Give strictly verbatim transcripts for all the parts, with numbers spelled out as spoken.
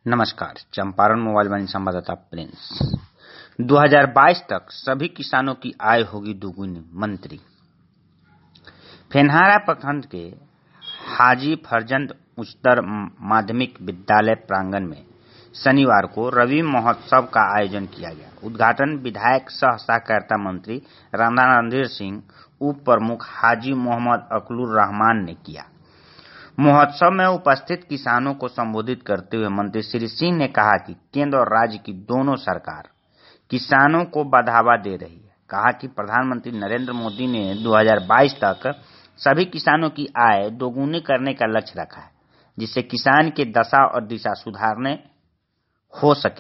नमस्कार। चंपारण मोबाइल वाणी संवाददाता प्रिंस। दो हज़ार बाईस तक सभी किसानों की आय होगी दोगुनी, मंत्री। फेनहारा प्रखंड के हाजी फरजंद उच्चतर माध्यमिक विद्यालय प्रांगण में शनिवार को रवि महोत्सव का आयोजन किया गया। उद्घाटन विधायक सह सहकारिता मंत्री राणा रणधीर सिंह, उप प्रमुख हाजी मोहम्मद अकलुर रहमान ने किया। महोत्सव में उपस्थित किसानों को संबोधित करते हुए मंत्री श्री सिंह ने कहा कि केंद्र और राज्य की दोनों सरकार किसानों को बढ़ावा दे रही है। कहा कि प्रधानमंत्री नरेंद्र मोदी ने दो हज़ार बाईस तक सभी किसानों की आय दोगुनी करने का लक्ष्य रखा है, जिससे किसान की दशा और दिशा सुधारने हो सके।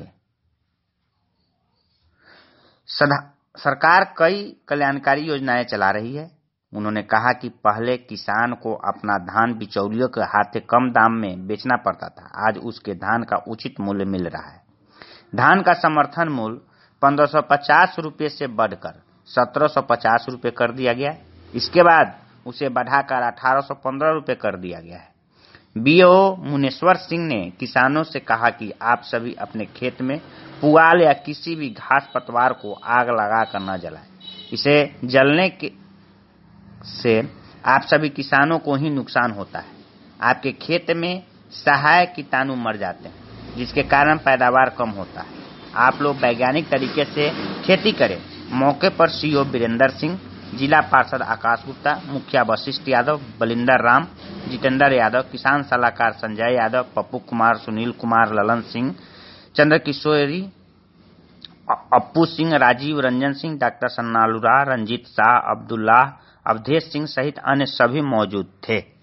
सरकार कई कल्याणकारी योजनाएं चला रही है। उन्होंने कहा कि पहले किसान को अपना धान बिचौलियों के हाथे कम दाम में बेचना पड़ता था, आज उसके धान का उचित मूल्य मिल रहा है। धान का समर्थन मूल्य पंद्रह सौ पचास रुपये से बढ़कर सत्रह सौ पचास रुपये कर दिया गया। इसके बाद उसे बढ़ाकर अठारह सौ पंद्रह रुपये कर दिया गया है। बीओ मुनेश्वर सिंह ने किसानों से कहा कि आप सभी अपने खेत में पुआल या किसी भी घास पतवार को आग लगाकर न जलाएं। इसे जलने के से आप सभी किसानों को ही नुकसान होता है। आपके खेत में सहायक कीटाणु मर जाते हैं, जिसके कारण पैदावार कम होता है। आप लोग वैज्ञानिक तरीके से खेती करें। मौके पर सीओ वीरेंद्र सिंह, जिला पार्षद आकाश गुप्ता, मुखिया वशिष्ठ यादव, बलिंदर राम, जितेंद्र यादव, किसान सलाहकार संजय यादव, पप्पू कुमार, सुनील कुमार, ललन सिंह, चंद्र किशोरी, अप्पू सिंह, राजीव रंजन सिंह, डॉक्टर सन्नालुरा, रंजीत शाह, अब्दुल्लाह, अवधेश सिंह सहित अन्य सभी मौजूद थे।